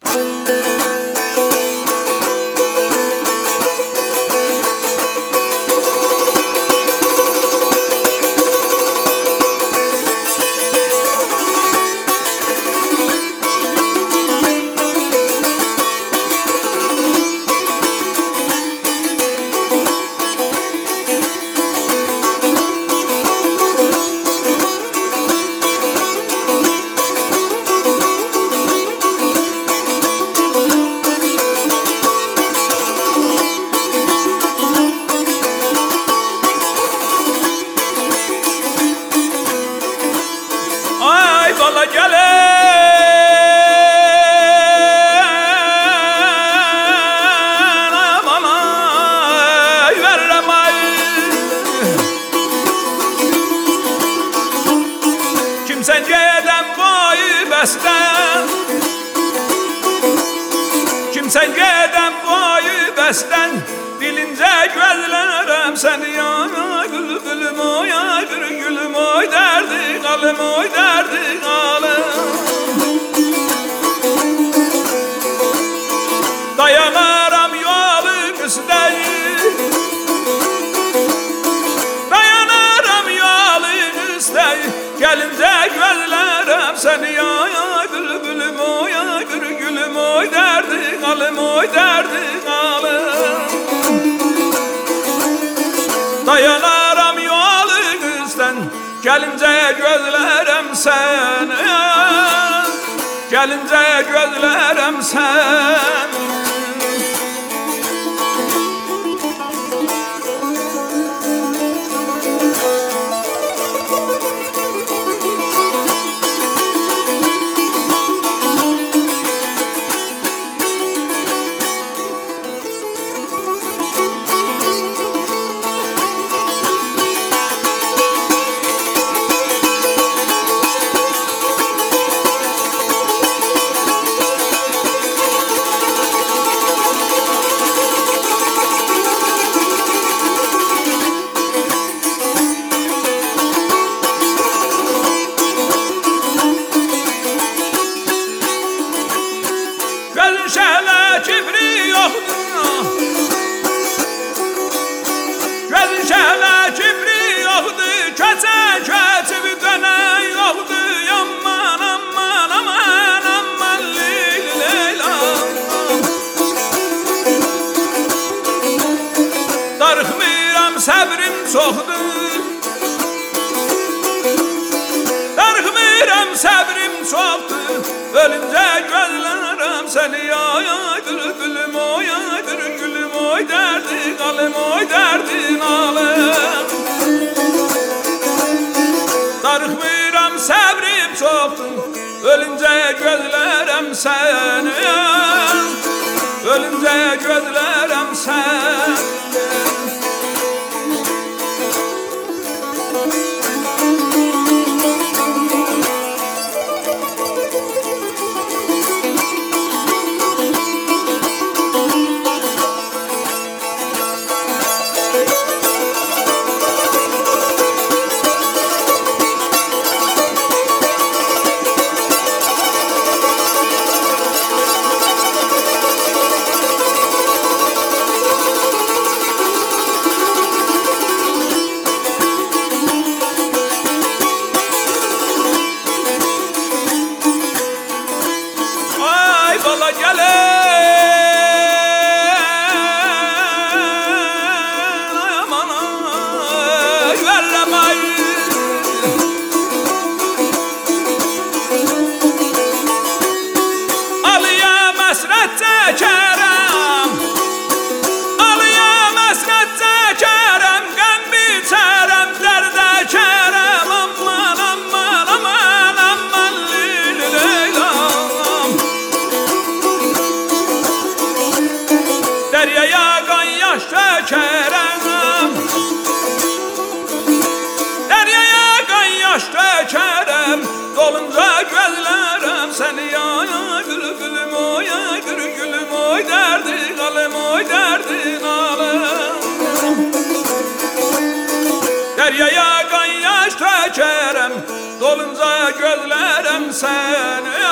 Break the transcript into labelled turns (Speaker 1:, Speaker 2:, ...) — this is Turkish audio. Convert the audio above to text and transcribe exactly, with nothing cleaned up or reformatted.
Speaker 1: Bala gele bana verem ay kimsen gedem boyu besten kimsen gedem boyu besten bilince gözlerim seni ya bülbülüm oy ay bir gülüm oy derdi kalım oy derdi kalım dayanaram yolun üsteyi dayanaram yolun üsteyi gelince gözlerim seni ya bülbülüm oy ay bir gülüm oy derdi kalım oy derdi kalım dayanaram yolun üstten gelince gözlerim seni gelince gözlerim seni Şele kibri yoktur Gözün şele kibri yoktur Köçe köçe bir dönen yoktur Aman aman aman aman leyli leyla Darıxmıram səbrim çoxdur Darıxmıram səbrim çoxdur Ölünce gözlerim seni ya ya bülbülüm oy ya bir gülüm oy derdi kalım oy derdin alım Darıxmıram səbrim çoxdur Ölünce gözlerim seni Ölünce gözlerim seni bala gele aman verem ay Alıya mesret çekerem Alıya mesret çekerem Gem biçerem derde kerem Aman aman aman aman leyli leylam Deryaya kan yaş dökerem Deryaya kan yaş dökerem Dolunca gözlerim seni ya ya bülbülüm oy ya bir gülüm oy derdi kalım oy derdi kalım Deryaya kan yaş dökerem Dolunca gözlerim seni